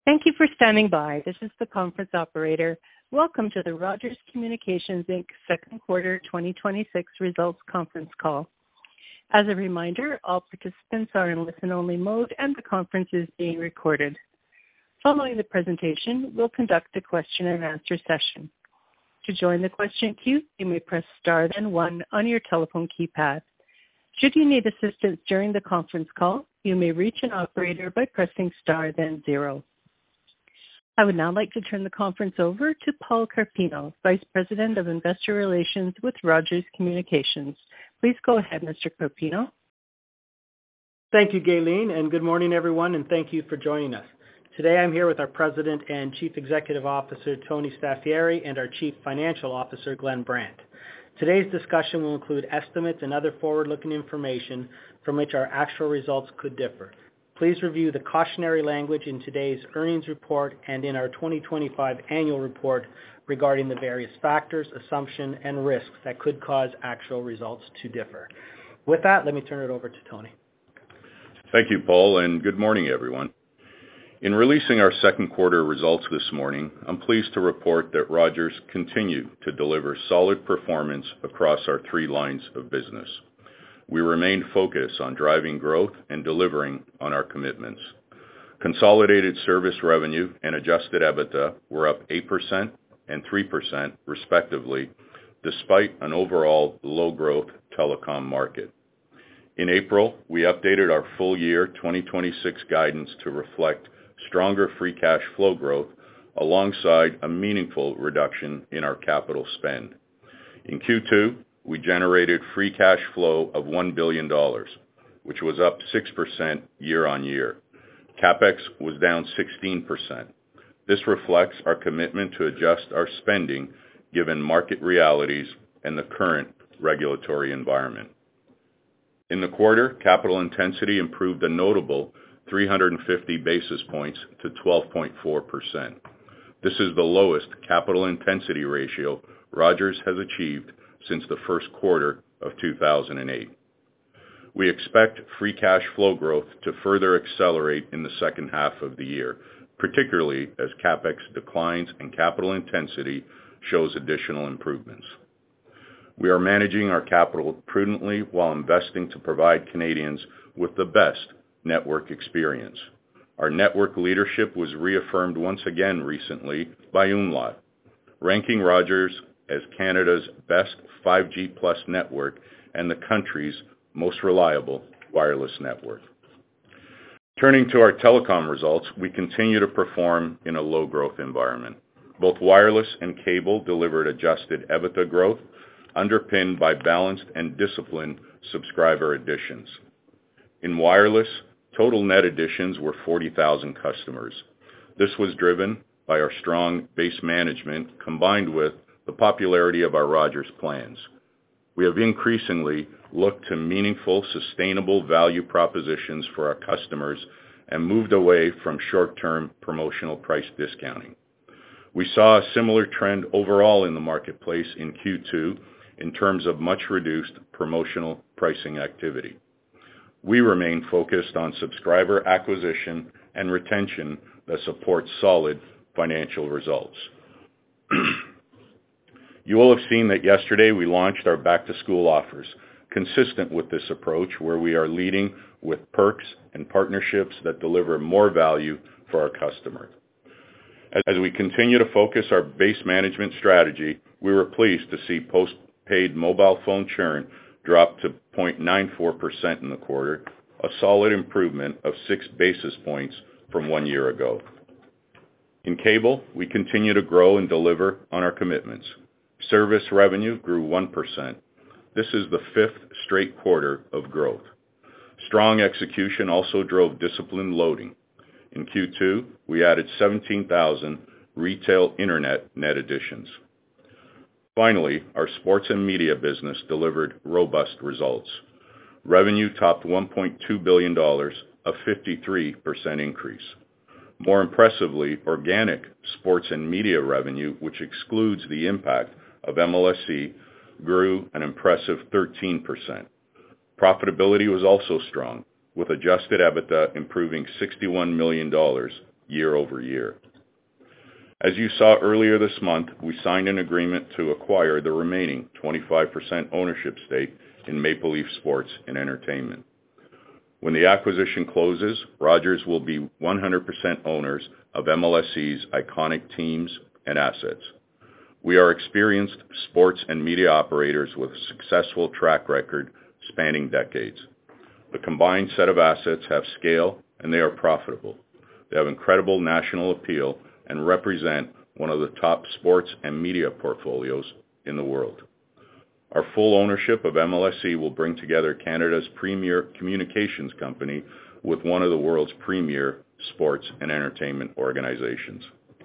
Thank you for standing by. This is the conference operator. Welcome to the Rogers Communications Inc. second quarter 2026 results conference call. As a reminder, all participants are in listen-only mode and the conference is being recorded. Following the presentation, we'll conduct a question-and-answer session. To join the question queue, you may press star then one on your telephone keypad. Should you need assistance during the conference call, you may reach an operator by pressing star then zero. I would now like to turn the conference over to Paul Carpino, Vice President of Investor Relations with Rogers Communications. Please go ahead, Mr. Carpino. Thank you, Gayleen, and good morning, everyone, and thank you for joining us. Today I'm here with our President and Chief Executive Officer, Tony Staffieri, and our Chief Financial Officer, Glenn Brandt. Today's discussion will include estimates and other forward-looking information from which our actual results could differ. Please review the cautionary language in today's earnings report and in our 2025 annual report regarding the various factors, assumptions, and risks that could cause actual results to differ. With that, let me turn it over to Tony. Thank you, Paul, and good morning, everyone. In releasing our second quarter results this morning, I'm pleased to report that Rogers continued to deliver solid performance across our three lines of business. We remained focused on driving growth and delivering on our commitments. Consolidated service revenue and adjusted EBITDA were up 8% and 3% respectively, despite an overall low-growth telecom market. In April, we updated our full year 2026 guidance to reflect stronger free cash flow growth alongside a meaningful reduction in our capital spend. In Q2, we generated free cash flow of $1 billion, which was up 6% year-on-year. CapEx was down 16%. This reflects our commitment to adjust our spending given market realities and the current regulatory environment. In the quarter, capital intensity improved a notable 350 basis points to 12.4%. This is the lowest capital intensity ratio Rogers has achieved since the first quarter of 2008. We expect free cash flow growth to further accelerate in the second half of the year, particularly as CapEx declines and capital intensity shows additional improvements. We are managing our capital prudently while investing to provide Canadians with the best network experience. Our network leadership was reaffirmed once again recently by Umlaut, ranking Rogers as Canada's best 5G plus network and the country's most reliable wireless network. Turning to our telecom results, we continue to perform in a low-growth environment. Both wireless and cable delivered adjusted EBITDA growth, underpinned by balanced and disciplined subscriber additions. In wireless, total net additions were 40,000 customers. This was driven by our strong base management combined with the popularity of our Rogers plans. We have increasingly looked to meaningful, sustainable value propositions for our customers and moved away from short-term promotional price discounting. We saw a similar trend overall in the marketplace in Q2 in terms of much reduced promotional pricing activity. We remain focused on subscriber acquisition and retention that support solid financial results. You will have seen that yesterday we launched our back-to-school offers, consistent with this approach where we are leading with perks and partnerships that deliver more value for our customer. As we continue to focus our base management strategy, we were pleased to see postpaid mobile phone churn drop to 0.94% in the quarter, a solid improvement of 6 basis points from 1 year ago. In cable, we continue to grow and deliver on our commitments. Service revenue grew 1%. This is the 5th straight quarter of growth. Strong execution also drove disciplined loading. In Q2, we added 17,000 retail internet net additions. Finally, our sports and media business delivered robust results. Revenue topped $1.2 billion, a 53% increase. More impressively, organic sports and media revenue, which excludes the impact of MLSE, grew an impressive 13%. Profitability was also strong, with adjusted EBITDA improving $61 million year-over-year. As you saw earlier this month, we signed an agreement to acquire the remaining 25% ownership stake in Maple Leaf Sports & Entertainment. When the acquisition closes, Rogers will be 100% owners of MLSE's iconic teams and assets. We are experienced sports and media operators with a successful track record spanning decades. The combined set of assets have scale and they are profitable. They have incredible national appeal and represent one of the top sports and media portfolios in the world. Our full ownership of MLSE will bring together Canada's premier communications company with one of the world's premier sports and entertainment organizations.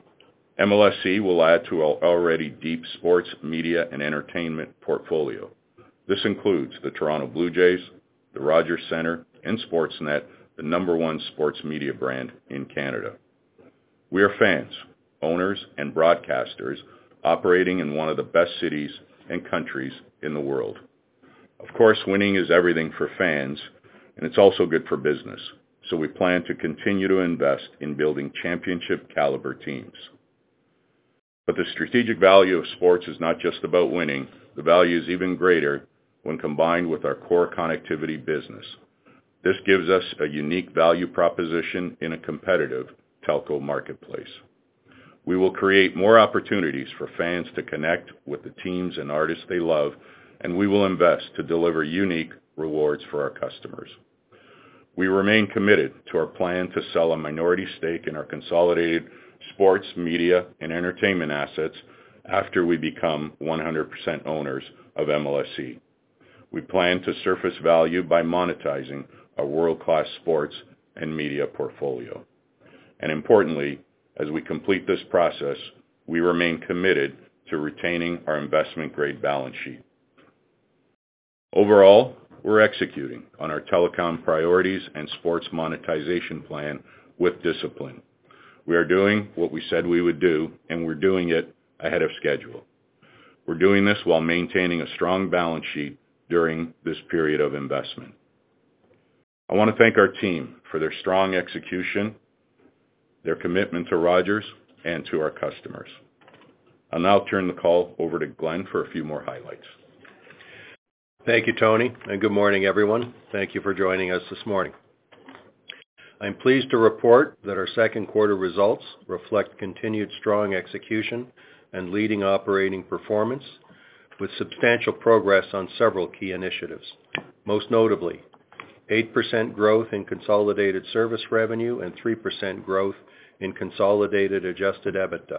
MLSE will add to our already deep sports, media, and entertainment portfolio. This includes the Toronto Blue Jays, the Rogers Centre, and Sportsnet, the #1 sports media brand in Canada. We are fans, owners, and broadcasters operating in one of the best cities and countries in the world. Of course, winning is everything for fans, and it's also good for business, so we plan to continue to invest in building championship caliber teams. But the strategic value of sports is not just about winning. The value is even greater when combined with our core connectivity business. This gives us a unique value proposition in a competitive telco marketplace. We will create more opportunities for fans to connect with the teams and artists they love, and we will invest to deliver unique rewards for our customers. We remain committed to our plan to sell a minority stake in our consolidated sports, media, and entertainment assets after we become 100% owners of MLSE. We plan to surface value by monetizing our world-class sports and media portfolio. And importantly, as we complete this process, we remain committed to retaining our investment-grade balance sheet. Overall, we're executing on our telecom priorities and sports monetization plan with discipline. We are doing what we said we would do, and we're doing it ahead of schedule. We're doing this while maintaining a strong balance sheet during this period of investment. I want to thank our team for their strong execution, their commitment to Rogers, and to our customers. I'll now turn the call over to Glenn for a few more highlights. Thank you, Tony, and good morning, everyone. Thank you for joining us this morning. I'm pleased to report that our second quarter results reflect continued strong execution and leading operating performance, with substantial progress on several key initiatives. Most notably, 8% growth in consolidated service revenue and 3% growth in consolidated adjusted EBITDA.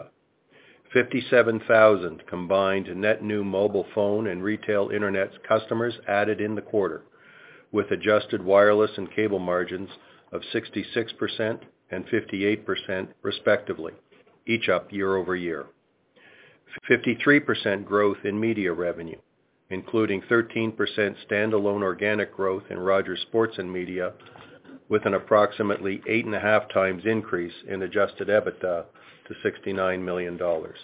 57,000 combined net new mobile phone and retail internet customers added in the quarter, with adjusted wireless and cable margins of 66% and 58% respectively, each up year-over-year. 53% growth in media revenue, including 13% standalone organic growth in Rogers Sports and Media, with an approximately 8.5 times increase in adjusted EBITDA to $69 million.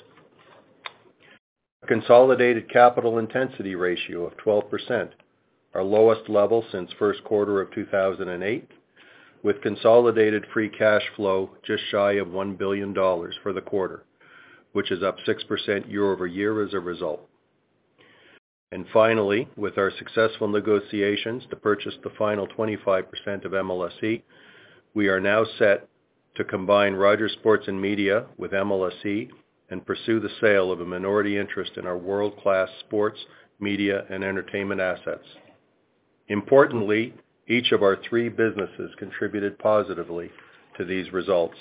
A consolidated capital intensity ratio of 12%, our lowest level since first quarter of 2008, with consolidated free cash flow just shy of $1 billion for the quarter, which is up 6% year-over-year as a result. And finally, with our successful negotiations to purchase the final 25% of MLSE, we are now set to combine Rogers Sports and Media with MLSE and pursue the sale of a minority interest in our world-class sports, media, and entertainment assets. Importantly, each of our three businesses contributed positively to these results.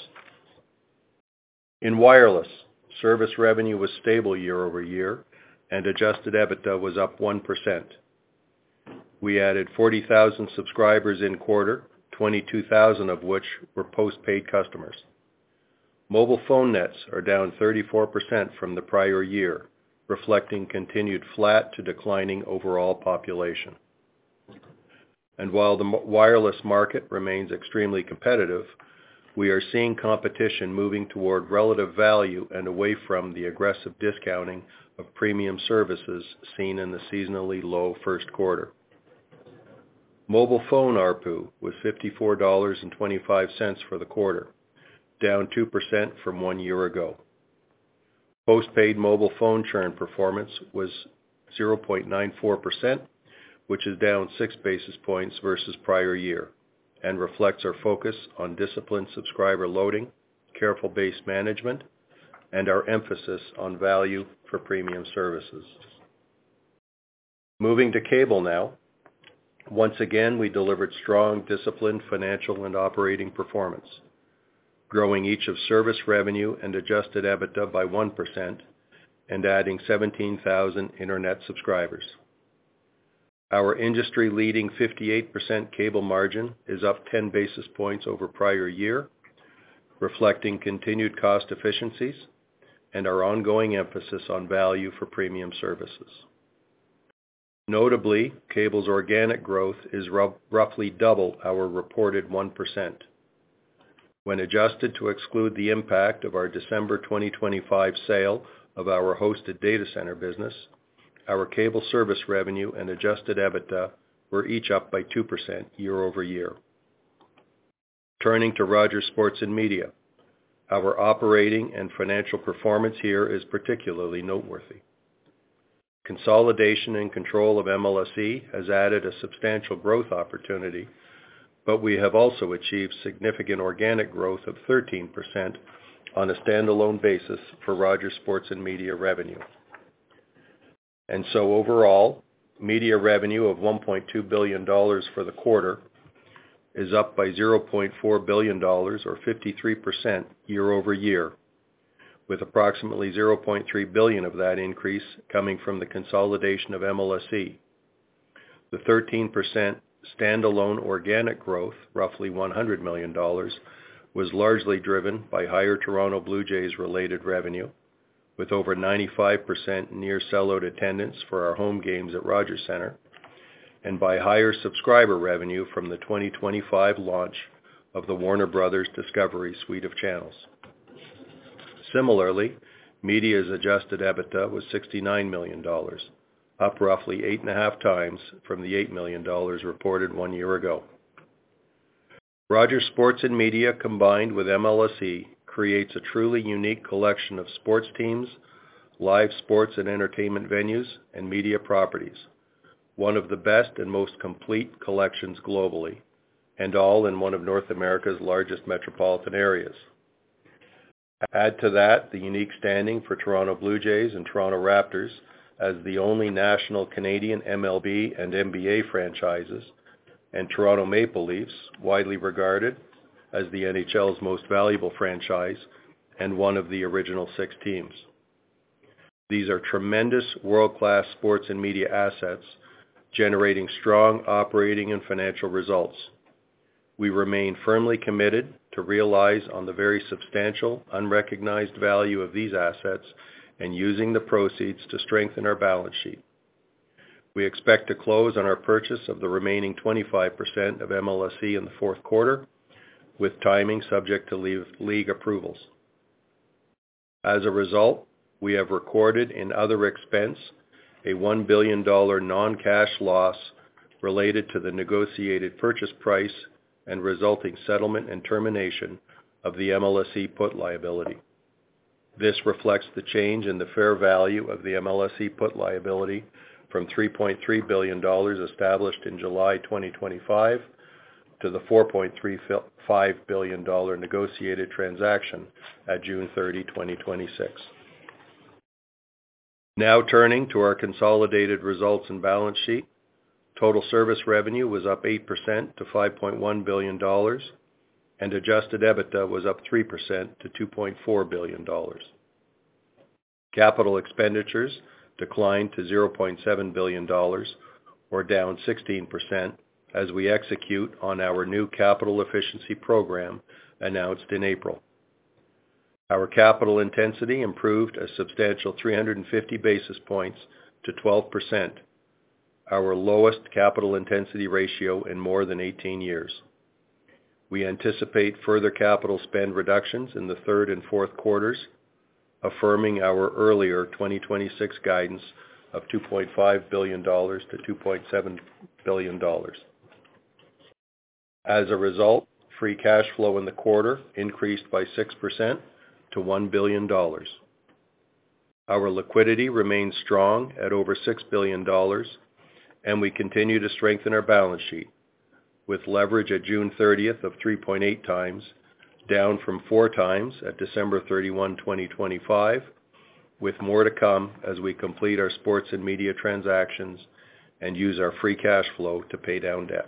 In wireless, service revenue was stable year-over-year, and adjusted EBITDA was up 1%. We added 40,000 subscribers in quarter, 22,000 of which were postpaid customers. Mobile phone nets are down 34% from the prior year, reflecting continued flat to declining overall population. And while the wireless market remains extremely competitive, we are seeing competition moving toward relative value and away from the aggressive discounting of premium services seen in the seasonally low first quarter. Mobile phone ARPU was $54.25 for the quarter, down 2% from 1 year ago. Postpaid mobile phone churn performance was 0.94%, which is down 6 basis points versus prior year, and reflects our focus on disciplined subscriber loading, careful base management, and our emphasis on value for premium services. Moving to cable now. Once again, we delivered strong, disciplined financial and operating performance, growing each of service revenue and adjusted EBITDA by 1% and adding 17,000 internet subscribers. Our industry-leading 58% cable margin is up 10 basis points over prior year, reflecting continued cost efficiencies and our ongoing emphasis on value for premium services. Notably, cable's organic growth is roughly double our reported 1%. When adjusted to exclude the impact of our December 2025 sale of our hosted data center business, our cable service revenue and adjusted EBITDA were each up by 2% year over year. Turning to Rogers Sports & Media, our operating and financial performance here is particularly noteworthy. Consolidation and control of MLSE has added a substantial growth opportunity, but we have also achieved significant organic growth of 13% on a standalone basis for Rogers Sports & Media revenue. And so overall, media revenue of $1.2 billion for the quarter is up by $0.4 billion or 53% year over year, with approximately $0.3 billion of that increase coming from the consolidation of MLSE. The 13% standalone organic growth, roughly $100 million, was largely driven by higher Toronto Blue Jays related revenue, with over 95% near sellout attendance for our home games at Rogers Centre, and by higher subscriber revenue from the 2025 launch of the Warner Bros. Discovery suite of channels. Similarly, media's adjusted EBITDA was $69 million, up roughly 8.5 times from the $8 million reported 1 year ago. Rogers Sports & Media combined with MLSE creates a truly unique collection of sports teams, live sports and entertainment venues, and media properties, one of the best and most complete collections globally, and all in one of North America's largest metropolitan areas. Add to that the unique standing for Toronto Blue Jays and Toronto Raptors as the only national Canadian MLB and NBA franchises, and Toronto Maple Leafs, widely regarded as the NHL's most valuable franchise and one of the original 6 teams. These are tremendous world-class sports and media assets, generating strong operating and financial results. We remain firmly committed to realize on the very substantial, unrecognized value of these assets and using the proceeds to strengthen our balance sheet. We expect to close on our purchase of the remaining 25% of MLSE in the fourth quarter, with timing subject to league approvals. As a result, we have recorded in other expense a $1 billion non-cash loss related to the negotiated purchase price and resulting settlement and termination of the MLSE put liability. This reflects the change in the fair value of the MLSE put liability from $3.3 billion established in July 2025 to the $4.35 billion negotiated transaction at June 30, 2026. Now turning to our consolidated results and balance sheet. Total service revenue was up 8% to $5.1 billion, and adjusted EBITDA was up 3% to $2.4 billion. Capital expenditures declined to $0.7 billion, or down 16%, as we execute on our new capital efficiency program announced in April. Our capital intensity improved a substantial 350 basis points to 12%, our lowest capital intensity ratio in more than 18 years. We anticipate further capital spend reductions in the third and fourth quarters, affirming our earlier 2026 guidance of $2.5 billion to $2.7 billion. As a result, free cash flow in the quarter increased by 6% to $1 billion. Our liquidity remains strong at over $6 billion, and we continue to strengthen our balance sheet, with leverage at June 30th of 3.8 times, down from 4 times at December 31, 2025, with more to come as we complete our sports and media transactions and use our free cash flow to pay down debt.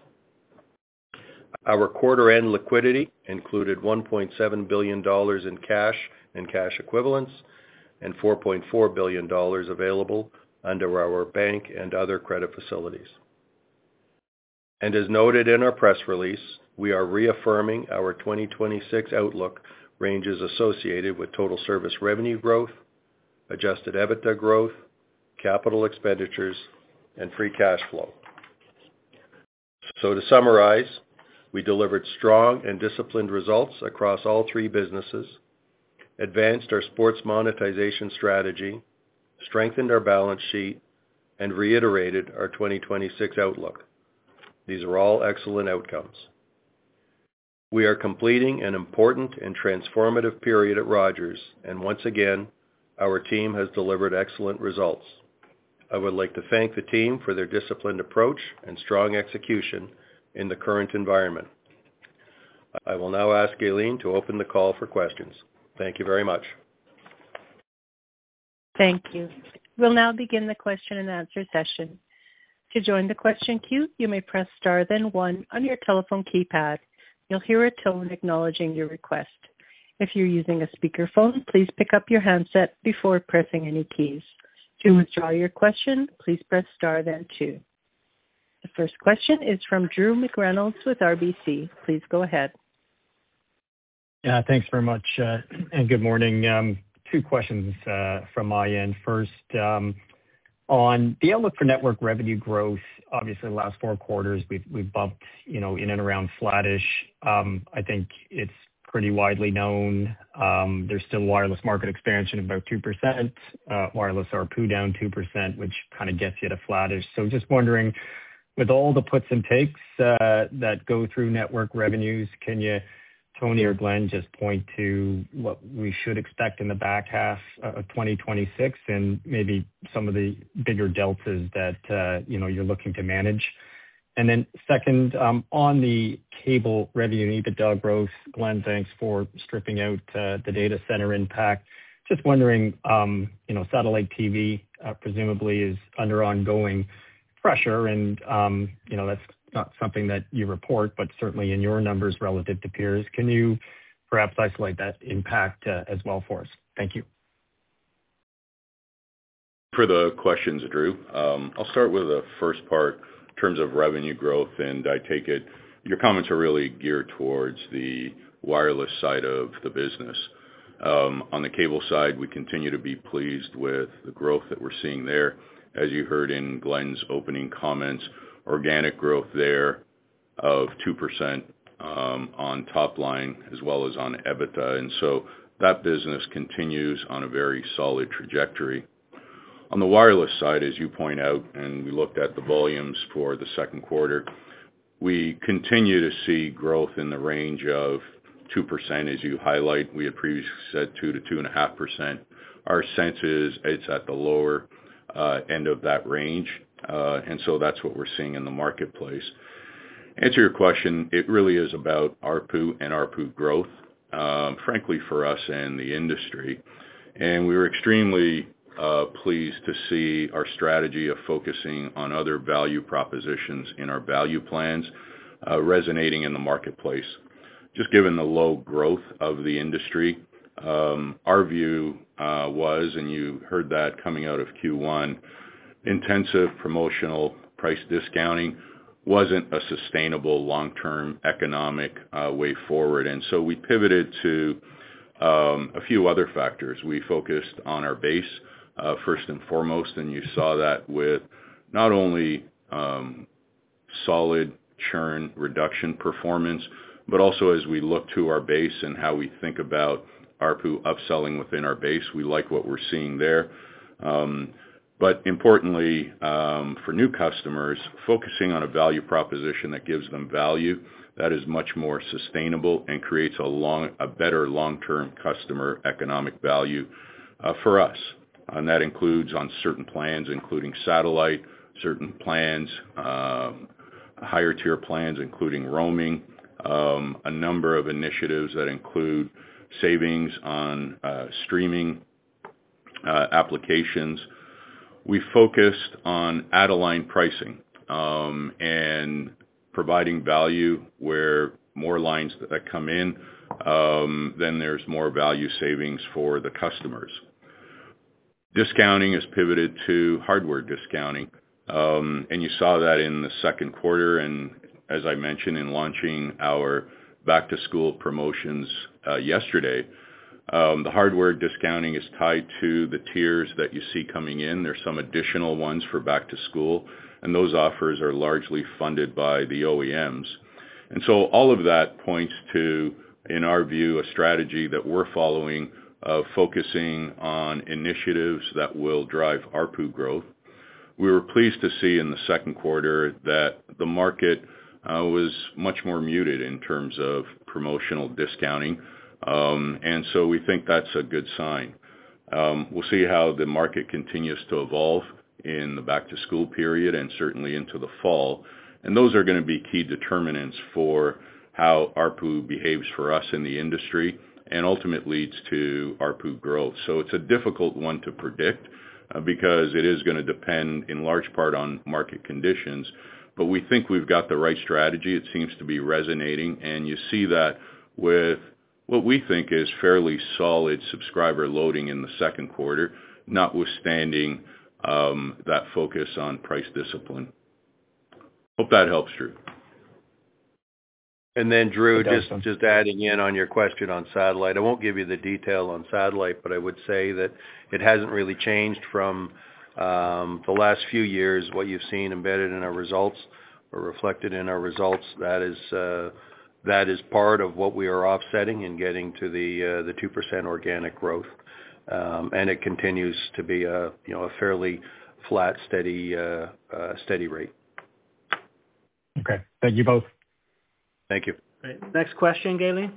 Our quarter-end liquidity included $1.7 billion in cash and cash equivalents and $4.4 billion available under our bank and other credit facilities. And as noted in our press release, we are reaffirming our 2026 outlook ranges associated with total service revenue growth, adjusted EBITDA growth, capital expenditures, and free cash flow. So to summarize, we delivered strong and disciplined results across all 3 businesses, advanced our sports monetization strategy, strengthened our balance sheet, and reiterated our 2026 outlook. These are all excellent outcomes. We are completing an important and transformative period at Rogers, and once again, our team has delivered excellent results. I would like to thank the team for their disciplined approach and strong execution in the current environment. I will now ask Gayleen to open the call for questions. Thank you very much. Thank you. We'll now begin the question and answer session. To join the question queue, you may press star then 1 on your telephone keypad. You'll hear a tone acknowledging your request. If you're using a speakerphone, please pick up your handset before pressing any keys. To withdraw your question, please press star then 2. The first question is from Drew McReynolds with RBC. Please go ahead. Yeah, thanks very much, and good morning. 2 questions from my end. First, on the outlook for network revenue growth, obviously the last 4 quarters we've bumped, in and around flattish. I think it's pretty widely known. There's still wireless market expansion of about 2%, wireless ARPU down 2%, which kind of gets you to flattish. So just wondering, with all the puts and takes that go through network revenues, can you, Tony or Glenn, just point to what we should expect in the back half of 2026 and maybe some of the bigger deltas that you're looking to manage? And then second, on the cable revenue and EBITDA growth, Glenn, thanks for stripping out the data center impact. Just wondering, satellite TV presumably is under ongoing pressure, and that's not something that you report, but certainly in your numbers relative to peers. Can you perhaps isolate that impact as well for us? Thank you. For the questions, Drew, I'll start with the first part in terms of revenue growth, and I take it your comments are really geared towards the wireless side of the business. On the cable side, we continue to be pleased with the growth that we're seeing there. As you heard in Glenn's opening comments, organic growth there of 2% on top line as well as on EBITDA. And so that business continues on a very solid trajectory. On the wireless side, as you point out, and we looked at the volumes for the second quarter, we continue to see growth in the range of 2%, as you highlight. We had previously said 2 to 2.5%. Our sense is it's at the lower end of that range, and so that's what we're seeing in the marketplace. Answer your question, it really is about ARPU and ARPU growth, frankly, for us and the industry. And we were extremely pleased to see our strategy of focusing on other value propositions in our value plans resonating in the marketplace. Just given the low growth of the industry, our view was, and you heard that coming out of Q1, intensive promotional price discounting wasn't a sustainable long-term economic way forward. And so we pivoted to a few other factors. We focused on our base first and foremost, and you saw that with not only solid churn reduction performance, but also as we look to our base and how we think about ARPU upselling within our base, we like what we're seeing there. But importantly, for new customers, focusing on a value proposition that gives them value, that is much more sustainable and creates a better long-term customer economic value for us. And that includes on certain plans, including satellite, certain plans, higher tier plans, including roaming, a number of initiatives that include savings on streaming applications. We focused on add-a-line pricing and providing value where more lines that come in, then there's more value savings for the customers. Discounting is pivoted to hardware discounting, and you saw that in the second quarter, and as I mentioned, in launching our back-to-school promotions yesterday. The hardware discounting is tied to the tiers that you see coming in. There's some additional ones for back-to-school, and those offers are largely funded by the OEMs. And so all of that points to, in our view, a strategy that we're following of focusing on initiatives that will drive ARPU growth. We were pleased to see in the second quarter that the market was much more muted in terms of promotional discounting, and so we think that's a good sign. We'll see how the market continues to evolve in the back-to-school period and certainly into the fall, and those are going to be key determinants for how ARPU behaves for us in the industry and ultimately leads to ARPU growth. So it's a difficult one to predict because it is going to depend in large part on market conditions, but we think we've got the right strategy. It seems to be resonating, and you see that with what we think is fairly solid subscriber loading in the second quarter, notwithstanding that focus on price discipline. Hope that helps, Drew. And then, Drew, just adding in on your question on satellite. I won't give you the detail on satellite, but I would say that it hasn't really changed from the last few years. What you've seen embedded in our results or reflected in our results, that is part of what we are offsetting and getting to the 2% organic growth. And it continues to be a fairly flat, steady rate. Okay. Thank you both. Thank you. Right. Next question, Gayleen.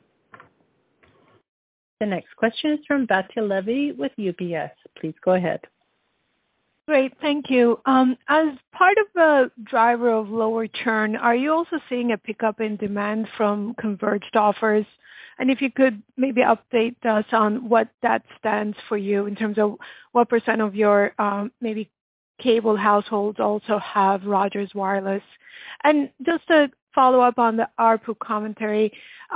The next question is from Batya Levi with UBS. Please go ahead. Great, thank you. As part of the driver of lower churn, are you also seeing a pickup in demand from converged offers? And if you could maybe update us on what that stands for you in terms of what % of your maybe cable households also have Rogers Wireless. And just to follow up on the ARPU commentary,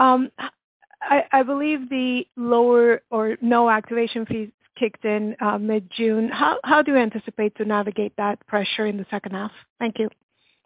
I believe the lower or no activation fees kicked in mid-June. How do you anticipate to navigate that pressure in the second half? Thank you.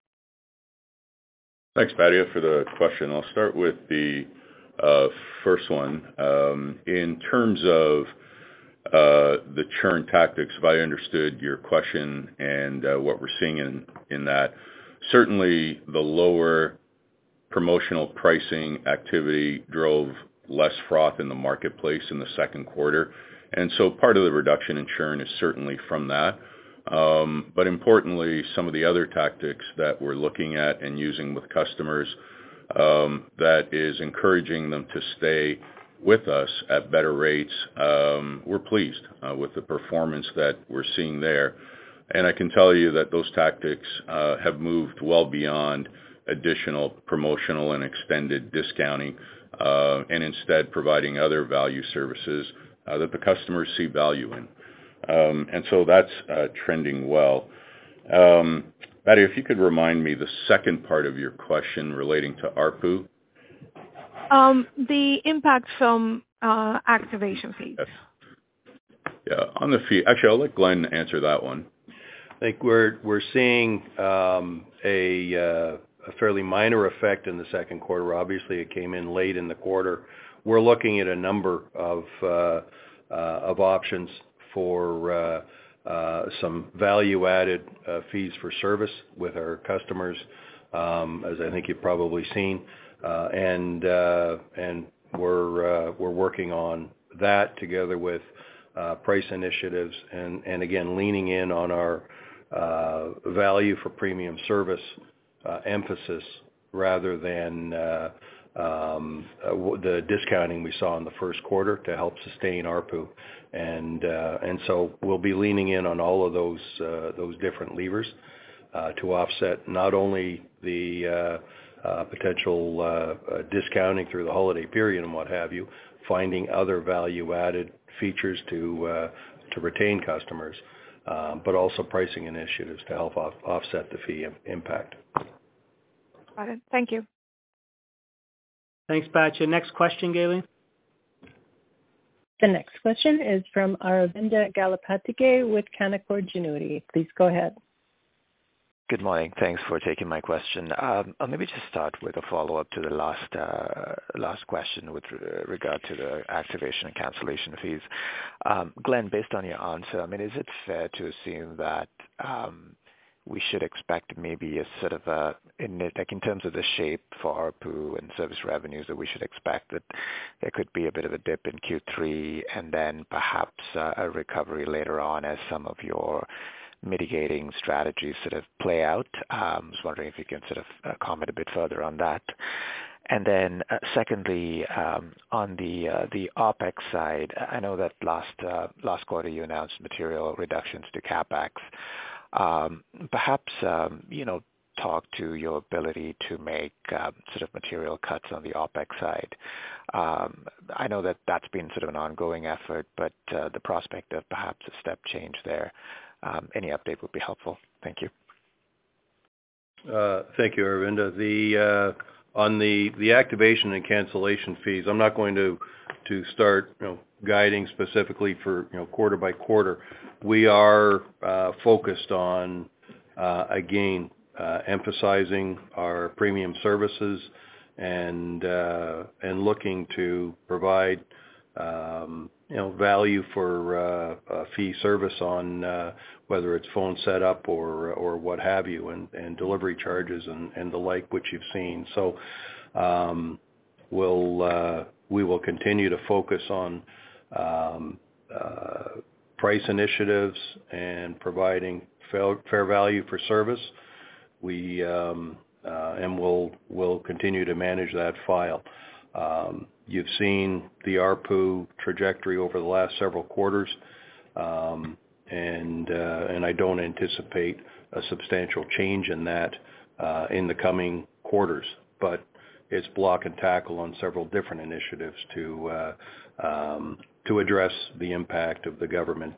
Thanks, Batya, for the question. I'll start with the first one. In terms of the churn tactics, if I understood your question and what we're seeing in that, certainly the lower promotional pricing activity drove less froth in the marketplace in the second quarter. And so part of the reduction in churn is certainly from that. But importantly, some of the other tactics that we're looking at and using with customers that is encouraging them to stay with us at better rates, we're pleased with the performance that we're seeing there. And I can tell you that those tactics have moved well beyond additional promotional and extended discounting, and instead providing other value services that the customers see value in. And so that's trending well. Batya, if you could remind me the second part of your question relating to ARPU. The impact from activation fees. Yeah, on the fee. Actually, I'll let Glenn answer that one. I think we're seeing a fairly minor effect in the second quarter. Obviously, it came in late in the quarter. We're looking at a number of options for some value-added fees for service with our customers, as I think you've probably seen, and we're working on that together with price initiatives and again leaning in on our value for premium service emphasis rather than the discounting we saw in the first quarter to help sustain ARPU. And so we'll be leaning in on all of those different levers to offset not only the potential discounting through the holiday period and what have you, finding other value-added features to retain customers, but also pricing initiatives to help offset the fee impact. Got it. Thank you. Thanks, Batya. Next question, Gayleen. The next question is from Aravinda Galappatthige with Canaccord Genuity. Please go ahead. Good morning. Thanks for taking my question. I'll maybe just start with a follow-up to the last question with regard to the activation and cancellation fees. Glenn, based on your answer, I mean, is it fair to assume that we should expect maybe a sort of in terms of the shape for ARPU and service revenues, that we should expect that there could be a bit of a dip in Q3 and then perhaps a recovery later on as some of your mitigating strategies sort of play out? I was wondering if you can sort of comment a bit further on that. And then secondly, on the OPEX side, I know that last quarter you announced material reductions to CapEx. Perhaps, talk to your ability to make sort of material cuts on the OPEX side. I know that that's been sort of an ongoing effort, but the prospect of perhaps a step change there, any update would be helpful. Thank you. Thank you, Aravinda. On the activation and cancellation fees, I'm not going to start guiding specifically for quarter by quarter. We are focused on again emphasizing our premium services and looking to provide value for fee service on whether it's phone setup or what have you, and delivery charges and the like, which you've seen. So we will continue to focus on price initiatives and providing fair value for service. And we'll continue to manage that file. You've seen the ARPU trajectory over the last several quarters, and I don't anticipate a substantial change in that in the coming quarters. But it's block and tackle on several different initiatives to address the impact of the government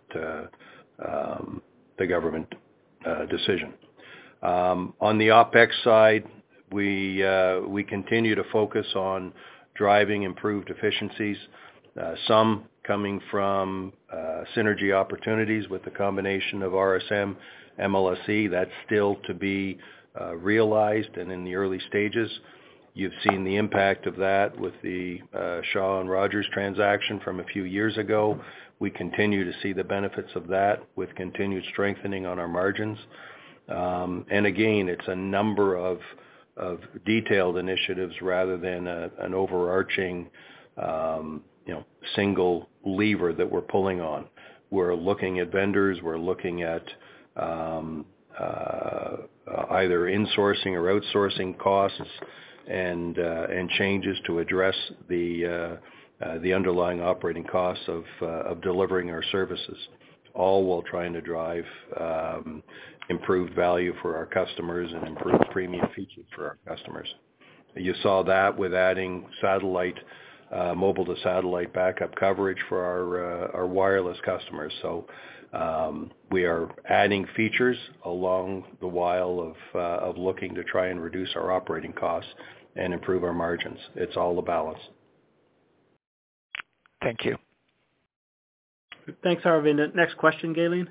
decision. On the OPEX side, we continue to focus on driving improved efficiencies, some coming from synergy opportunities with the combination of RSM, MLSE. That's still to be realized and in the early stages. You've seen the impact of that with the Shaw and Rogers transaction from a few years ago. We continue to see the benefits of that with continued strengthening on our margins. And again, it's a number of detailed initiatives rather than an overarching single lever that we're pulling on. We're looking at vendors. We're looking at either insourcing or outsourcing costs and changes to address the underlying operating costs of delivering our services, all while trying to drive improved value for our customers and improved premium features for our customers. You saw that with adding mobile to satellite backup coverage for our wireless customers. So we are adding features along the while of looking to try and reduce our operating costs and improve our margins. It's all a balance. Thank you. Thanks, Aravinda. Next question, Gayleen.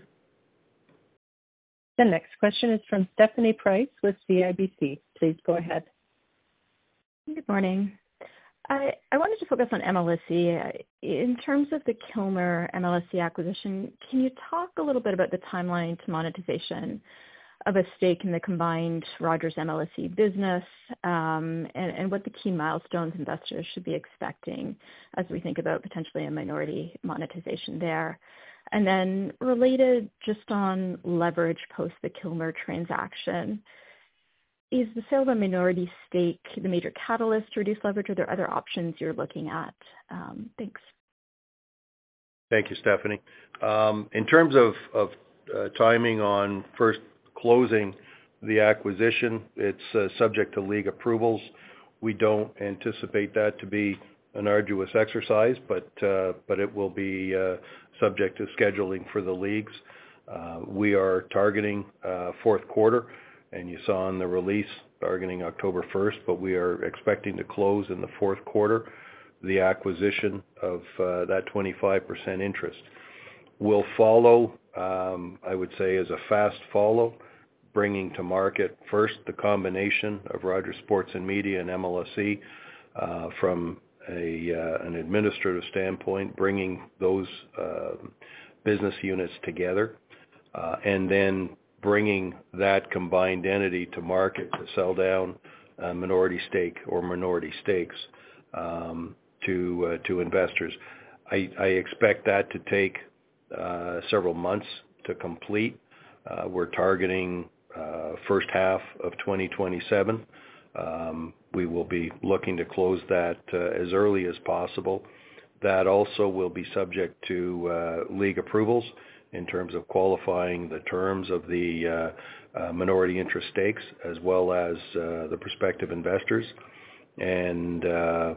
The next question is from Stephanie Price with CIBC. Please go ahead. Good morning. I wanted to focus on MLSE. In terms of the Kilmer MLSE acquisition, can you talk a little bit about the timeline to monetization of a stake in the combined Rogers MLSE business, and what the key milestones investors should be expecting as we think about potentially a minority monetization there? And then related, just on leverage post the Kilmer transaction, is the sale of a minority stake the major catalyst to reduce leverage, or are there other options you're looking at? Thanks. Thank you, Stephanie. In terms of timing on first closing the acquisition, it's subject to league approvals. We don't anticipate that to be an arduous exercise, but it will be subject to scheduling for the leagues. We are targeting fourth quarter, and you saw in the release targeting October 1st, but we are expecting to close in the fourth quarter the acquisition of that 25% interest. We'll follow, I would say, as a fast follow, bringing to market first the combination of Rogers Sports and Media and MLSE from an administrative standpoint, bringing those business units together, and then bringing that combined entity to market to sell down a minority stake or minority stakes to investors. I expect that to take several months to complete. We're targeting first half of 2027. We will be looking to close that as early as possible. That also will be subject to league approvals in terms of qualifying the terms of the minority interest stakes as well as the prospective investors, and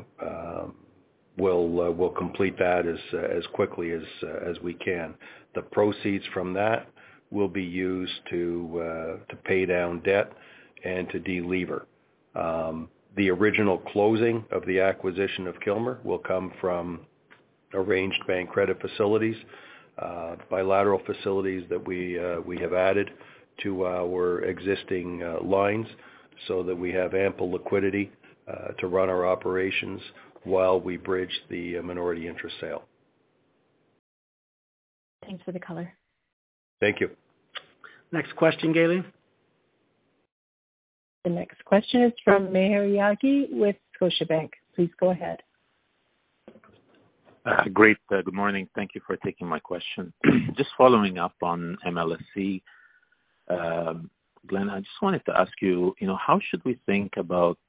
we'll complete that as quickly as we can. The proceeds from that will be used to pay down debt and to delever. The original closing of the acquisition of Kilmer will come from arranged bank credit facilities, bilateral facilities that we have added to our existing lines, so that we have ample liquidity to run our operations while we bridge the minority interest sale. Thanks for the color. Thank you. Next question, Gayleen. The next question is from Maher Yaghi with Scotiabank. Please go ahead. Great. Good morning. Thank you for taking my question. Just following up on MLSE, Glenn, I just wanted to ask you, how should we think about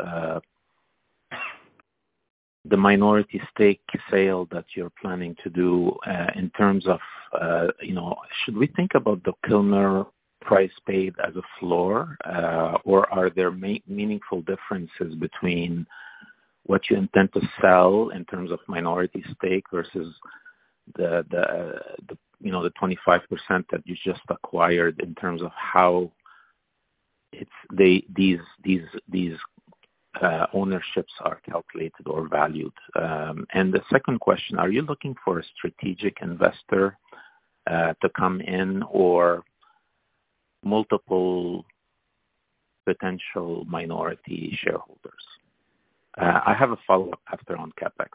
the minority stake sale that you're planning to do in terms of, should we think about the Kilmer price paid as a floor, or are there meaningful differences between what you intend to sell in terms of minority stake versus the 25% that you just acquired, in terms of how these ownerships are calculated or valued? And the second question, are you looking for a strategic investor to come in, or multiple potential minority shareholders? I have a follow-up after on CapEx.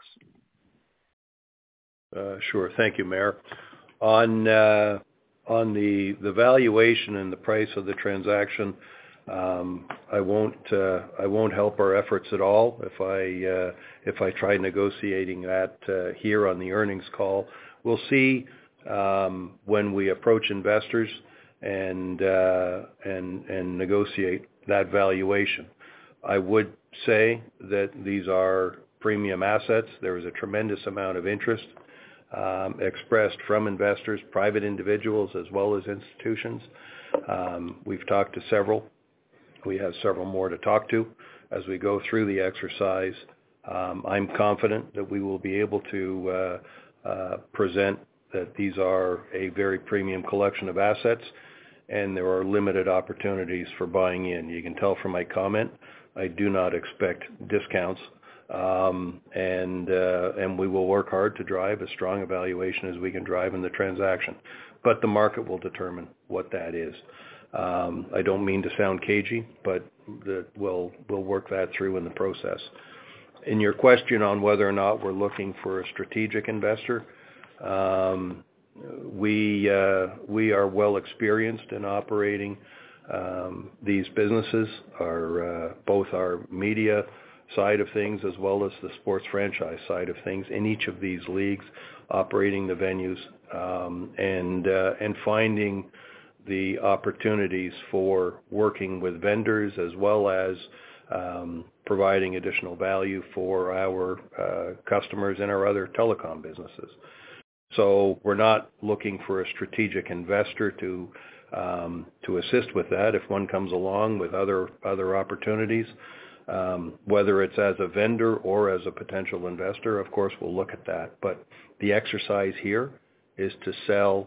Sure. Thank you, Mayor. On the valuation and the price of the transaction, I won't help our efforts at all if I try negotiating that here on the earnings call. We'll see when we approach investors and negotiate that valuation. I would say that these are premium assets. There is a tremendous amount of interest expressed from investors, private individuals, as well as institutions. We've talked to several. We have several more to talk to as we go through the exercise. I'm confident that we will be able to present that these are a very premium collection of assets, and there are limited opportunities for buying in. You can tell from my comment, I do not expect discounts, and we will work hard to drive as strong a valuation as we can drive in the transaction. But the market will determine what that is. I don't mean to sound cagey, but we'll work that through in the process. In your question on whether or not we're looking for a strategic investor, we are well experienced in operating these businesses, both our media side of things as well as the sports franchise side of things in each of these leagues, operating the venues, and finding the opportunities for working with vendors as well as providing additional value for our customers and our other telecom businesses. So we're not looking for a strategic investor to assist with that. If one comes along with other opportunities, whether it's as a vendor or as a potential investor, of course we'll look at that. But the exercise here is to sell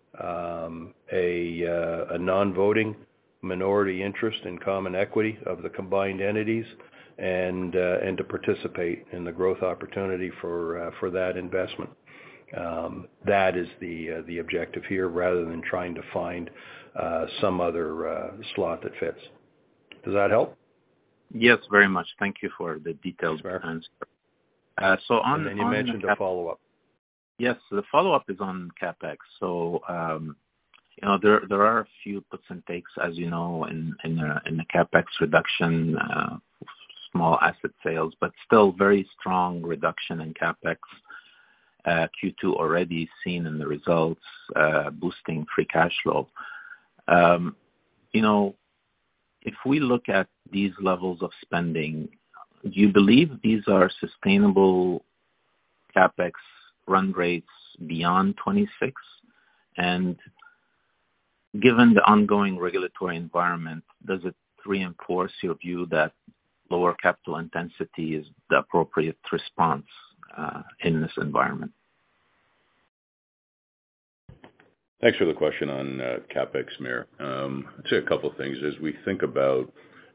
a non-voting minority interest in common equity of the combined entities, and to participate in the growth opportunity for that investment. That is the objective here, rather than trying to find some other slot that fits. Does that help? Yes, very much. Thank you for the detailed answer. So on, and then you mentioned a follow-up. Yes, the follow-up is on CapEx. So there are a few puts and takes, as you know, in the CapEx reduction, small asset sales, but still very strong reduction in CapEx. Q2 already seen in the results, boosting free cash flow. If we look at these levels of spending, do you believe these are sustainable CapEx run rates beyond 26? And given the ongoing regulatory environment, does it reinforce your view that lower capital intensity is the appropriate response in this environment? Thanks for the question on CapEx, Mayor. I'd say a couple of things. As we think about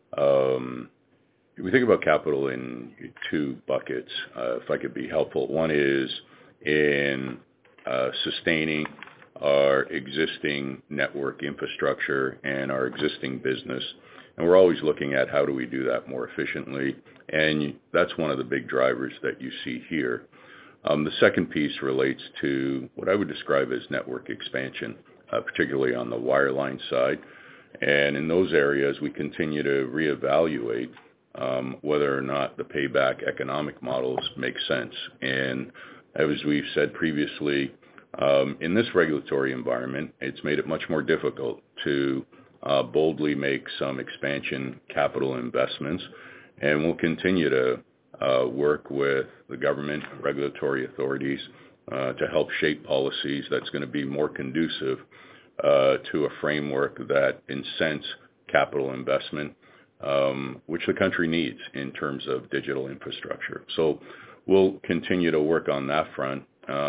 capital in two buckets, if I could be helpful. One is in sustaining our existing network infrastructure and our existing business. And we're always looking at how do we do that more efficiently. And that's one of the big drivers that you see here. The second piece relates to what I would describe as network expansion, particularly on the wireline side. And in those areas, we continue to reevaluate whether or not the payback economic models make sense. And as we've said previously, in this regulatory environment, it's made it much more difficult to boldly make some expansion capital investments. And we'll continue to work with the government and regulatory authorities to help shape policies that's going to be more conducive to a framework that incents capital investment, which the country needs in terms of digital infrastructure. So we'll continue to work on that front.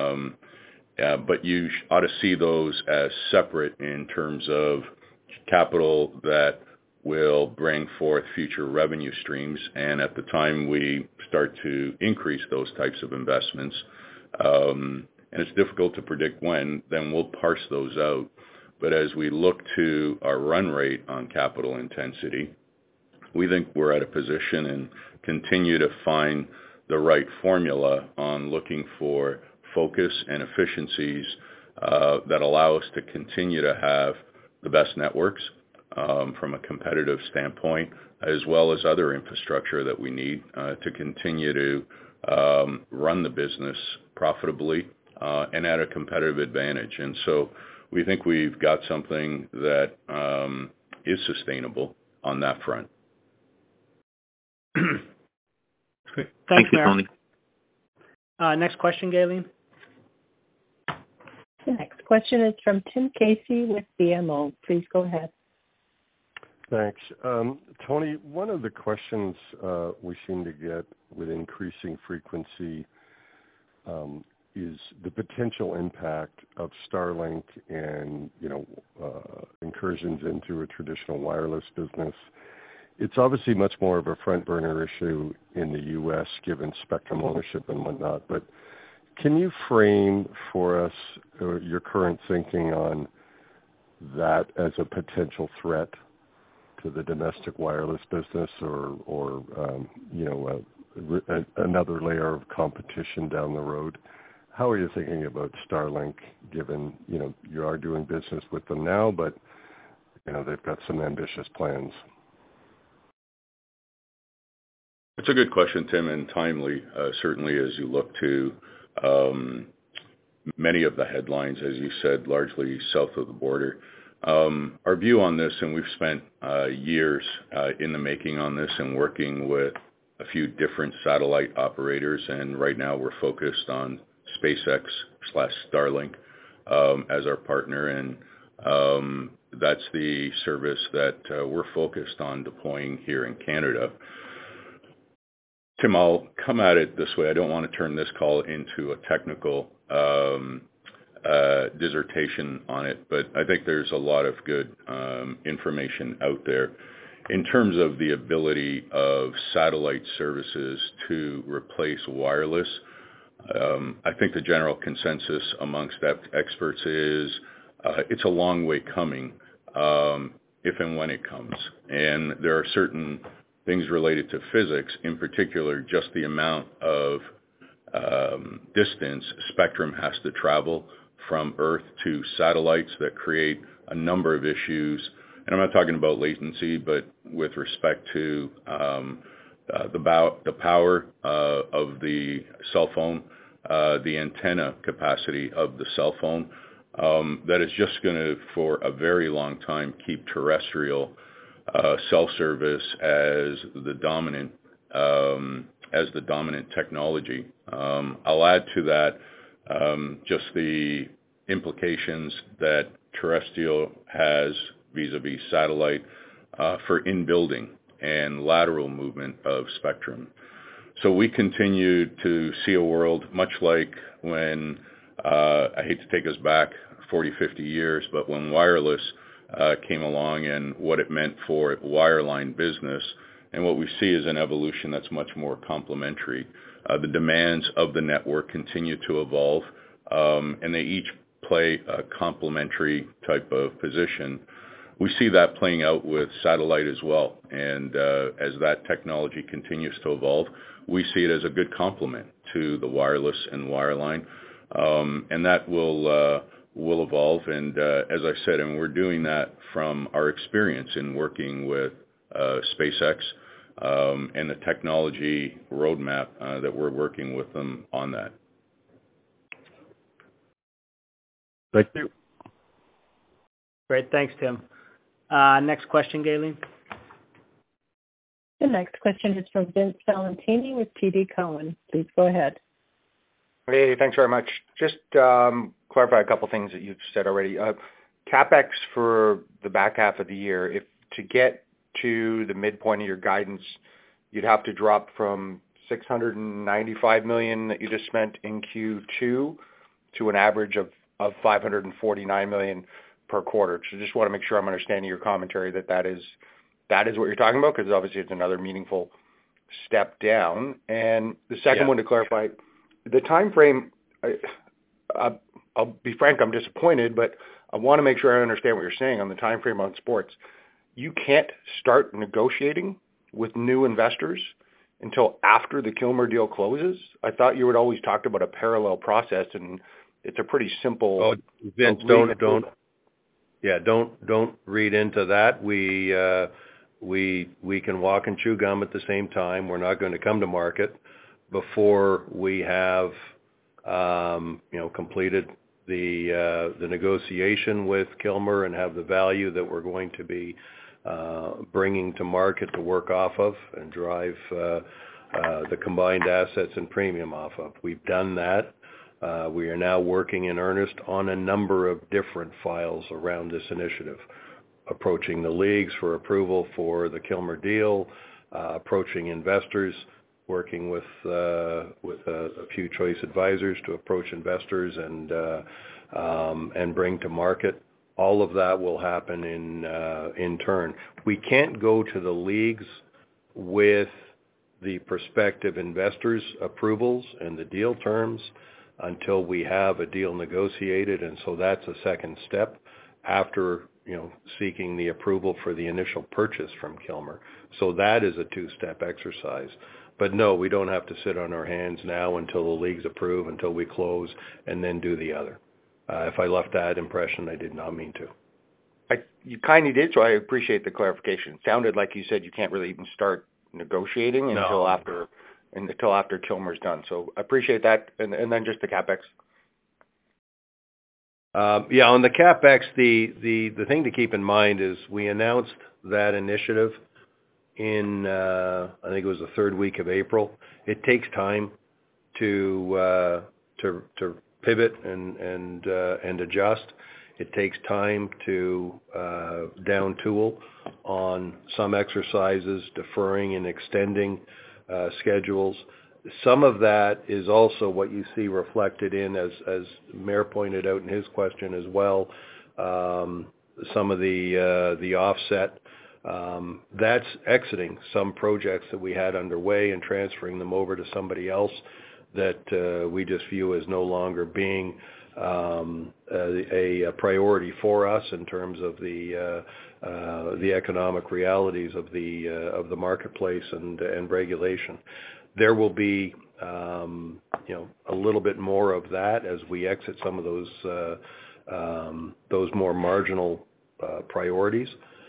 But you ought to see those as separate in terms of capital that will bring forth future revenue streams. And at the time we start to increase those types of investments, and it's difficult to predict when, then we'll parse those out. But as we look to our run rate on capital intensity, we think we're at a position and continue to find the right formula on looking for focus and efficiencies that allow us to continue to have the best networks from a competitive standpoint, as well as other infrastructure that we need to continue to run the business profitably and at a competitive advantage. And so we think we've got something that is sustainable on that front. Great. Thank you, Mayor. Tony. Next question, Gayleen. The next question is from Tim Casey with BMO. Please go ahead. Thanks. Tony, one of the questions we seem to get with increasing frequency is the potential impact of Starlink and, incursions into a traditional wireless business. It's obviously much more of a front burner issue in the U.S. given spectrum ownership and whatnot, but can you frame for us your current thinking on that as a potential threat to the domestic wireless business or another layer of competition down the road? How are you thinking about Starlink given, you are doing business with them now, but, they've got some ambitious plans? It's a good question, Tim, and timely, certainly as you look to many of the headlines, as you said, largely south of the border. Our view on this, and we've spent years in the making on this and working with a few different satellite operators, and right now we're focused on SpaceX/Starlink as our partner, and that's the service that we're focused on deploying here in Canada. Tim, I'll come at it this way. I don't want to turn this call into a technical dissertation on it, but I think there's a lot of good information out there in terms of the ability of satellite services to replace wireless. I think the general consensus amongst experts is it's a long way coming if and when it comes. And there are certain things related to physics, in particular just the amount of distance spectrum has to travel from Earth to satellites that create a number of issues. And I'm not talking about latency, but with respect to the power of the cell phone, the antenna capacity of the cell phone, that is just going to, for a very long time, keep terrestrial cell service as the dominant technology. I'll add to that just the implications that terrestrial has vis-a-vis satellite for in-building and lateral movement of spectrum. So we continue to see a world much like when, I hate to take us back 40, 50 years, but when wireless came along and what it meant for wireline business, and what we see is an evolution that's much more complementary. The demands of the network continue to evolve, and they each play a complementary type of position. We see that playing out with satellite as well, and as that technology continues to evolve, we see it as a good complement to the wireless and wireline, and that will evolve. And as I said, and we're doing that from our experience in working with SpaceX and the technology roadmap that we're working with them on that. Thank you. Great. Thanks, Tim. Next question, Gayleen. The next question is from Vince Valentini with TD Cowen. Please go ahead. Hey, thanks very much. Just clarify a couple things that you've said already. CapEx for the back half of the year, if to get to the midpoint of your guidance, you'd have to drop from $695 million that you just spent in Q2 to an average of $549 million per quarter. So just want to make sure I'm understanding your commentary that is what you're talking about, because obviously it's another meaningful step down. And the second one to clarify, the time frame, I'll be frank, I'm disappointed, but I want to make sure I understand what you're saying on the time frame on sports. You can't start negotiating with new investors until after the Kilmer deal closes? I thought you had always talked about a parallel process, and it's a pretty simple. Oh, Vince, don't read into that. We can walk and chew gum at the same time. We're not going to come to market before we have completed the negotiation with Kilmer and have the value that we're going to be bringing to market to work off of and drive the combined assets and premium off of. We've done that. We are now working in earnest on a number of different files around this initiative, approaching the leagues for approval for the Kilmer deal, approaching investors, working with a few choice advisors to approach investors and bring to market. All of that will happen in turn. We can't go to the leagues with the prospective investors' approvals and the deal terms until we have a deal negotiated, and so that's a second step after seeking the approval for the initial purchase from Kilmer. So that is a two-step exercise. But no, we don't have to sit on our hands now until the leagues approve, until we close, and then do the other. If I left that impression, I did not mean to. You kind of did, so I appreciate the clarification. It sounded like you said you can't really even start negotiating until after Kilmer's done. So I appreciate that. And then just the CapEx. Yeah, on the CapEx, the thing to keep in mind is we announced that initiative in, I think it was the third week of April. It takes time to pivot and adjust. It takes time to down tool on some exercises, deferring and extending schedules. Some of that is also what you see reflected in, as Mayor pointed out in his question as well, some of the offset. That's exiting some projects that we had underway and transferring them over to somebody else that we just view as no longer being a priority for us in terms of the economic realities of the marketplace and regulation. There will be a little bit more of that as we exit some of those more marginal priorities.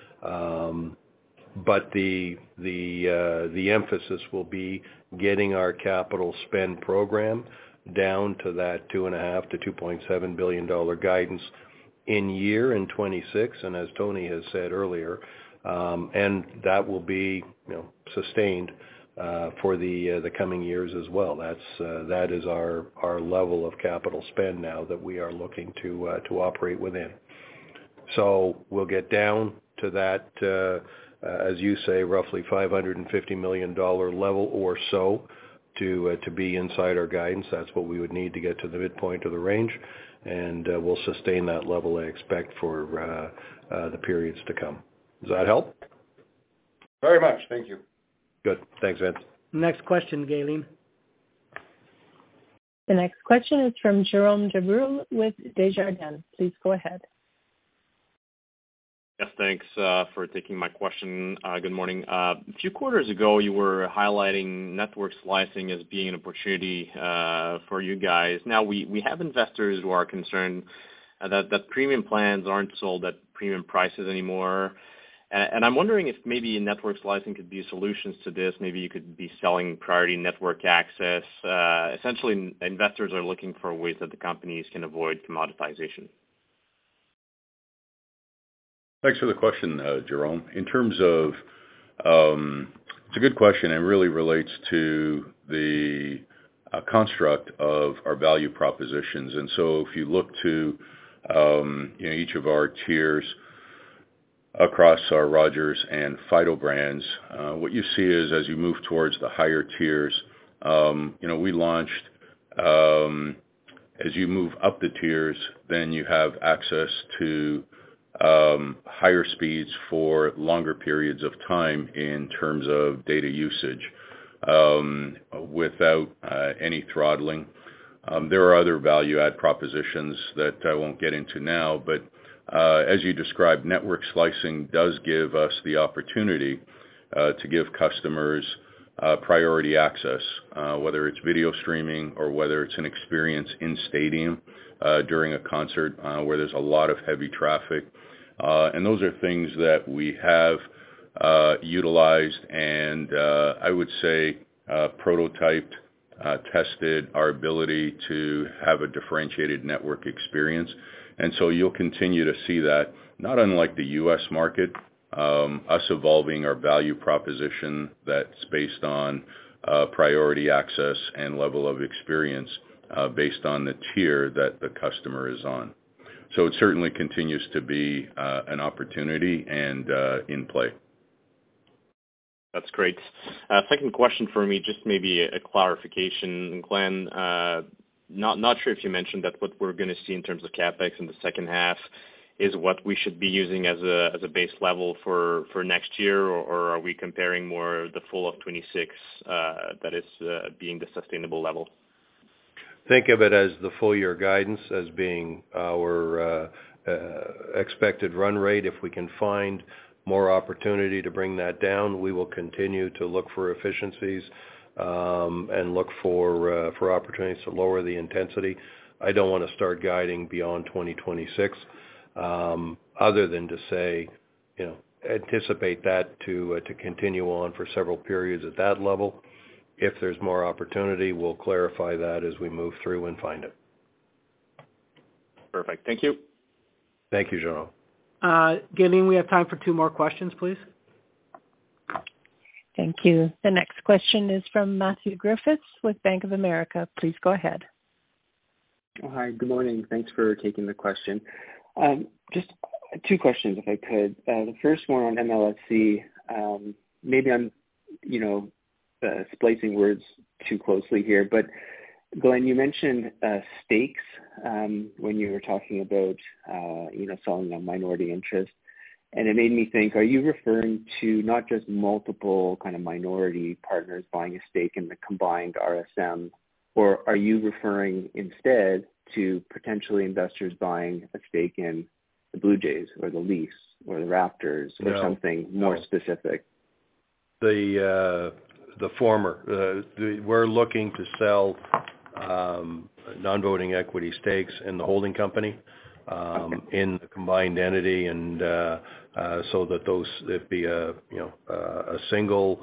But the emphasis will be getting our capital spend program down to that $2.5 to $2.7 billion guidance in 26, and as Tony has said earlier, and that will be sustained for the coming years as well. That is our level of capital spend now that we are looking to operate within. So we'll get down to that, as you say, roughly $550 million level or so to be inside our guidance. That's what we would need to get to the midpoint of the range, and we'll sustain that level, I expect, for the periods to come. Does that help? Very much. Thank you. Good. Thanks, Vince. Next question, Gayleen. The next question is from Jerome Dubreuil with Desjardins. Please go ahead. Yes, thanks for taking my question. Good morning. A few quarters ago, you were highlighting network slicing as being an opportunity for you guys. Now, we have investors who are concerned that premium plans aren't sold at premium prices anymore. And I'm wondering if maybe network slicing could be solutions to this. Maybe you could be selling priority network access. Essentially, investors are looking for ways that the companies can avoid commoditization. Thanks for the question, Jerome. In terms of, it's a good question and really relates to the construct of our value propositions. And so if you look to each of our tiers across our Rogers and Fido brands, what you see is as you move towards the higher tiers, we launched, as you move up the tiers, then you have access to higher speeds for longer periods of time in terms of data usage without any throttling. There are other value add propositions that I won't get into now, but as you described, network slicing does give us the opportunity to give customers priority access, whether it's video streaming or whether it's an experience in stadium during a concert where there's a lot of heavy traffic. And those are things that we have utilized and I would say prototyped, tested our ability to have a differentiated network experience. And so you'll continue to see that, not unlike the U.S. market, us evolving our value proposition that's based on priority access and level of experience based on the tier that the customer is on. So it certainly continues to be an opportunity and in play. That's great. Second question for me, just maybe a clarification. Glenn, not sure if you mentioned that what we're going to see in terms of CapEx in the second half is what we should be using as a base level for next year, or are we comparing more the full of 26 that is being the sustainable level? Think of it as the full year guidance as being our expected run rate. If we can find more opportunity to bring that down, we will continue to look for efficiencies and look for opportunities to lower the intensity. I don't want to start guiding beyond 2026, other than to say, anticipate that to continue on for several periods at that level. If there's more opportunity, we'll clarify that as we move through and find it. Perfect. Thank you. Thank you, Jerome. Gayleen, we have time for 2 more questions, please. Thank you. The next question is from Matthew Griffiths with Bank of America. Please go ahead. Oh, hi, good morning. Thanks for taking the question. Just 2 questions, if I could. The first one on MLSE. Maybe I'm, splicing words too closely here, but Glenn, you mentioned stakes when you were talking about, selling a minority interest. And it made me think, are you referring to not just multiple kind of minority partners buying a stake in the combined RSM, or are you referring instead to potentially investors buying a stake in the Blue Jays or the Leafs or the Raptors or something more specific? The former. We're looking to sell non-voting equity stakes in the holding company in the combined entity, and so that it'd be a single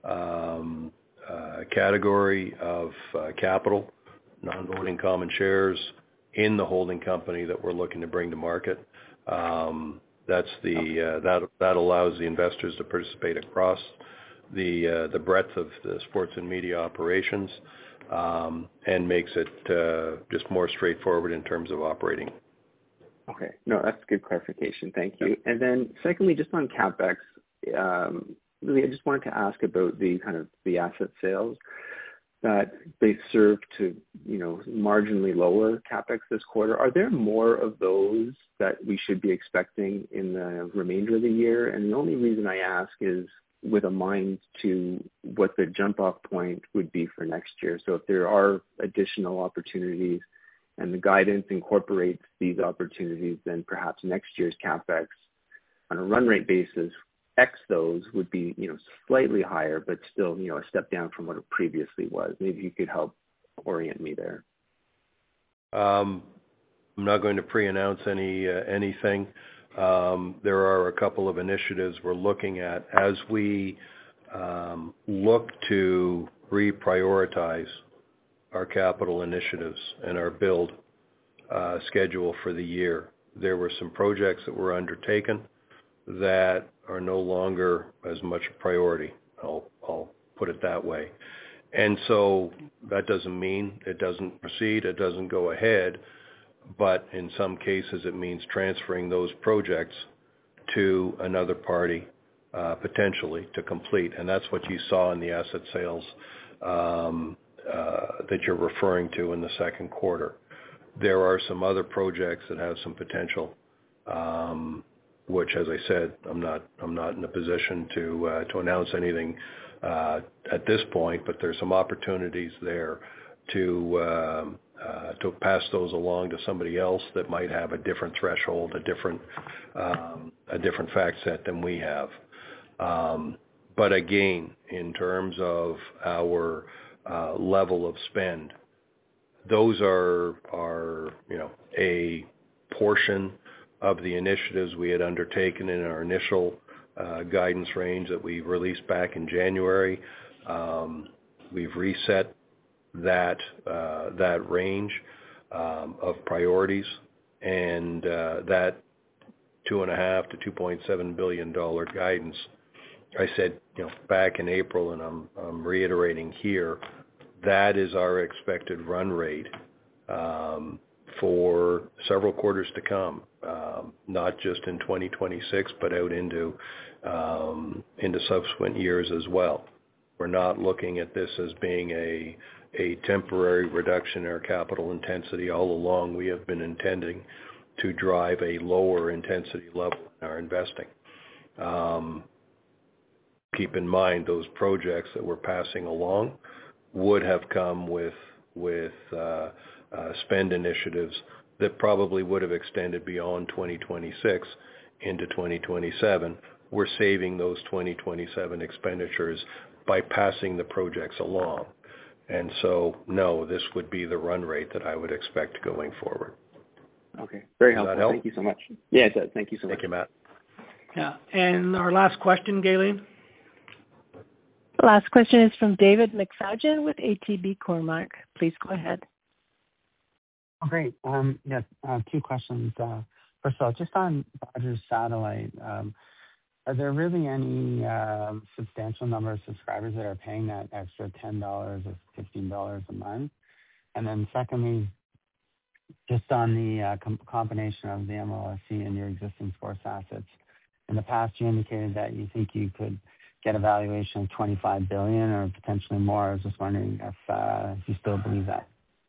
category of capital, non-voting common shares in the holding company that we're looking to bring to market. That allows the investors to participate across the breadth of the sports and media operations, and makes it just more straightforward in terms of operating. Okay. No, that's good clarification. Thank you. And then secondly, just on CapEx, really I just wanted to ask about the asset sales that they serve to, marginally lower CapEx this quarter. Are there more of those that we should be expecting in the remainder of the year? And the only reason I ask is with a mind to what the jump-off point would be for next year. So if there are additional opportunities and the guidance incorporates these opportunities, then perhaps next year's CapEx on a run rate basis, X those would be, slightly higher, but still, a step down from what it previously was. Maybe you could help orient me there. I'm not going to pre-announce anything. There are a couple of initiatives we're looking at as we look to reprioritize our capital initiatives and our build schedule for the year. There were some projects that were undertaken that are no longer as much a priority. I'll put it that way. And so that doesn't mean it doesn't proceed, it doesn't go ahead, but in some cases it means transferring those projects to another party, potentially to complete. And that's what you saw in the asset sales that you're referring to in the second quarter. There are some other projects that have some potential, which, as I said, I'm not in a position to announce anything at this point. But there's some opportunities there to pass those along to somebody else that might have a different threshold, a different fact set than we have. But again, in terms of our level of spend, those are a portion of the initiatives we had undertaken in our initial guidance range that we released back in January. We've reset that range of priorities, and that $2.5 to $2.7 billion guidance. I said, back in April, and I'm reiterating here, that is our expected run rate for several quarters to come, not just in 2026, but out into subsequent years as well. We're not looking at this as being a temporary reduction in our capital intensity. All along, we have been intending to drive a lower intensity level in our investing. Keep in mind, those projects that we're passing along would have come with spend initiatives that probably would have extended beyond 2026 into 2027. We're saving those 2027 expenditures by passing the projects along. And so, no, this would be the run rate that I would expect going forward. Okay. Very helpful. Does that help? Thank you so much. Yeah, it does. Thank you so much. Thank you, Matt. Yeah. And our last question, Gayleen? The last question is from David McFadgen with ATB Cormark. Please go ahead. Oh, great. Two questions. First of all, just on Rogers Satellite, are there really any substantial number of subscribers that are paying that extra $10 or $15 a month? And then secondly, just on the combination of the MLSE and your existing sports assets. In the past, you indicated that you think you could get a valuation of $25 billion or potentially more. I was just wondering if you still believe that.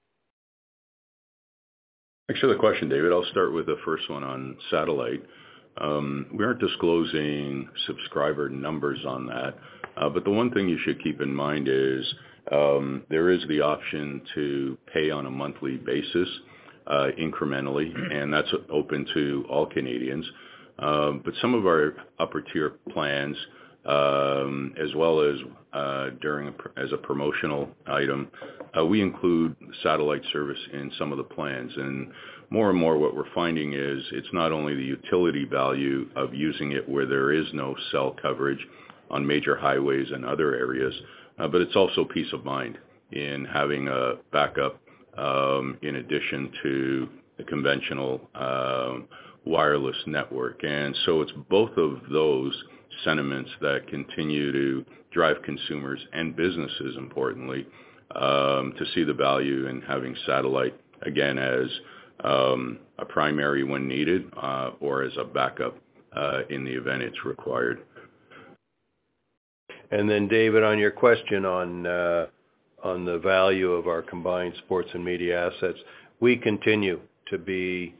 Thanks for the question, David. I'll start with the first one on satellite. We aren't disclosing subscriber numbers on that, but the one thing you should keep in mind is there is the option to pay on a monthly basis incrementally, and that's open to all Canadians. But some of our upper tier plans, as well as as a promotional item, we include satellite service in some of the plans. And more what we're finding is it's not only the utility value of using it where there is no cell coverage on major highways and other areas, but it's also peace of mind in having a backup in addition to the conventional wireless network. And so it's both of those sentiments that continue to drive consumers and businesses, importantly, to see the value in having satellite, again, as a primary when needed or as a backup in the event it's required. And then, David, on your question on the value of our combined sports and media assets, we continue to be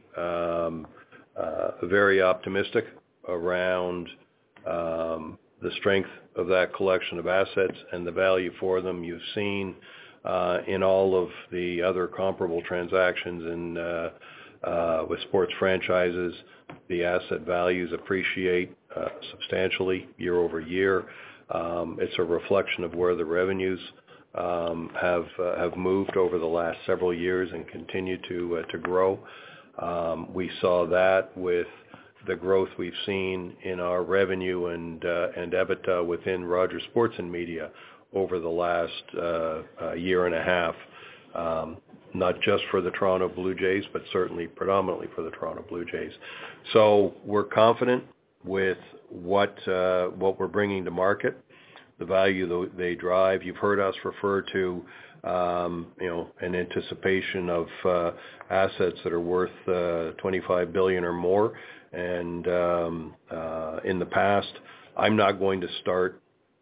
very optimistic around the strength of that collection of assets and the value for them. You've seen in all of the other comparable transactions with sports franchises, the asset values appreciate substantially year over year. It's a reflection of where the revenues have moved over the last several years and continue to grow. We saw that with the growth we've seen in our revenue and EBITDA within Rogers Sports and Media over the last year and a half, not just for the Toronto Blue Jays, but certainly predominantly for the Toronto Blue Jays. So we're confident with what we're bringing to market, the value they drive. You've heard us refer to an anticipation of assets that are worth $25 billion or more. And in the past, I'm not going to start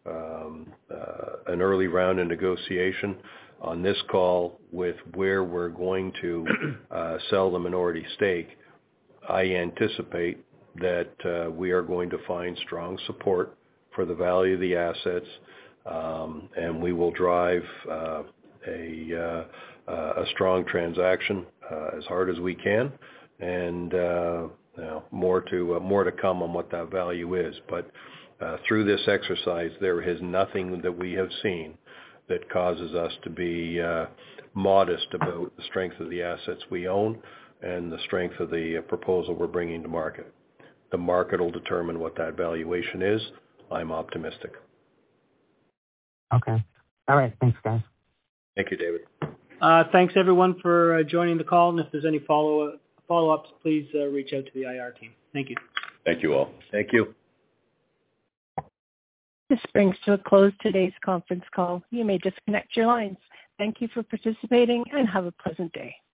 an early round of negotiation on this call with where we're going to sell the minority stake. I anticipate that we are going to find strong support for the value of the assets, and we will drive a strong transaction as hard as we can, and more to come on what that value is. But through this exercise, there is nothing that we have seen that causes us to be modest about the strength of the assets we own and the strength of the proposal we're bringing to market. The market will determine what that valuation is. I'm optimistic. Okay. All right. Thanks, guys. Thank you, David. Thanks, everyone, for joining the call. And if there's any follow-ups, please reach out to the IR team. Thank you. Thank you all. Thank you. This brings to a close today's conference call. You may disconnect your lines. Thank you for participating and have a pleasant day.